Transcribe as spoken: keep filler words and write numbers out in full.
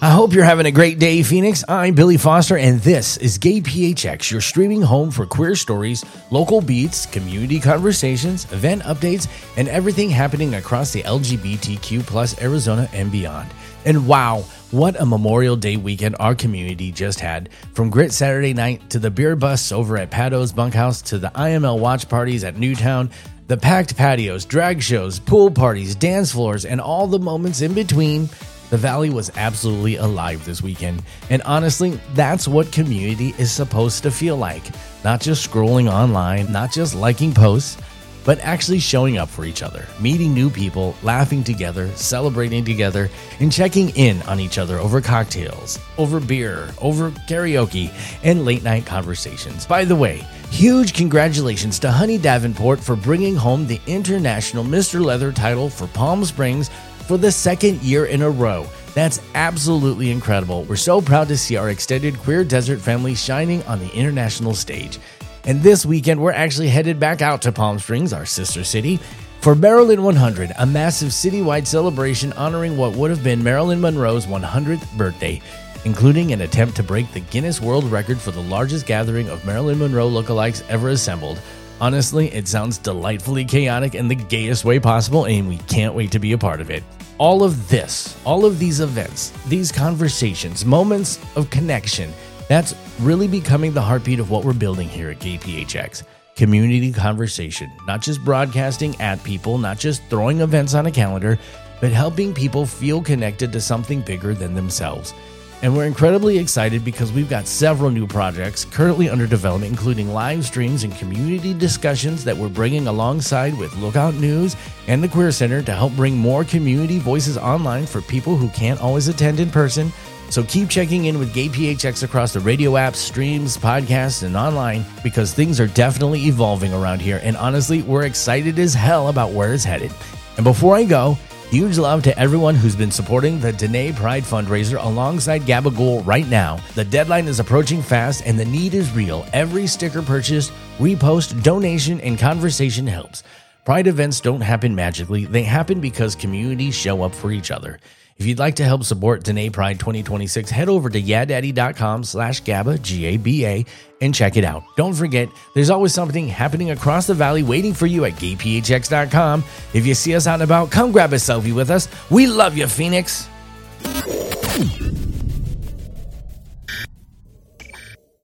I hope you're having a great day, Phoenix. I'm Billy Foster, and this is Gay P H X, your streaming home for queer stories, local beats, community conversations, event updates, and everything happening across the L G B T Q plus Arizona and beyond. And wow, what a Memorial Day weekend our community just had. From Grit Saturday night to the beer busts over at Pado's Bunkhouse to the I M L watch parties at Newtown, the packed patios, drag shows, pool parties, dance floors, and all the moments in between. The Valley was absolutely alive this weekend, and honestly, that's what community is supposed to feel like. Not just scrolling online, not just liking posts, but actually showing up for each other, meeting new people, laughing together, celebrating together, and checking in on each other over cocktails, over beer, over karaoke, and late night conversations. By the way, huge congratulations to Honey Davenport for bringing home the International Mister Leather title for Palm Springs for the second year in a row. That's absolutely incredible. We're so proud to see our extended queer desert family shining on the international stage. And this weekend, we're actually headed back out to Palm Springs, our sister city, for Marilyn one hundred, a massive citywide celebration honoring what would have been Marilyn Monroe's one hundredth birthday, including an attempt to break the Guinness World Record for the largest gathering of Marilyn Monroe lookalikes ever assembled. Honestly, it sounds delightfully chaotic in the gayest way possible, and we can't wait to be a part of it. All of this, all of these events, these conversations, moments of connection, that's really becoming the heartbeat of what we're building here at Gay P H X. Community conversation, not just broadcasting at people, not just throwing events on a calendar, but helping people feel connected to something bigger than themselves. And we're incredibly excited because we've got several new projects currently under development, including live streams and community discussions that we're bringing alongside with Lookout News and the Queer Center to help bring more community voices online for people who can't always attend in person. So keep checking in with Gay P H X across the radio apps, streams, podcasts, and online, because things are definitely evolving around here. And honestly, we're excited as hell about where it's headed. And before I go, huge love to everyone who's been supporting the Dene Pride fundraiser alongside Gabagool right now. The deadline is approaching fast and the need is real. Every sticker purchase, repost, donation, and conversation helps. Pride events don't happen magically. They happen because communities show up for each other. If you'd like to help support Dene Pride twenty twenty-six, head over to yadaddy.com slash GABA, G A B A, and check it out. Don't forget, there's always something happening across the valley waiting for you at gay p h x dot com. If you see us out and about, come grab a selfie with us. We love you, Phoenix.